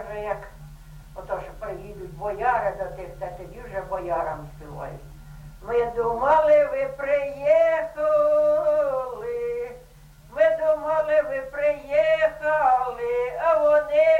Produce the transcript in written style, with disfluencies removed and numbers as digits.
каже, як ото що приїдуть бояри до тих, та тоді вже боярам співають. Ми думали, ви приїхали, ми думали, ви приїхали, а вони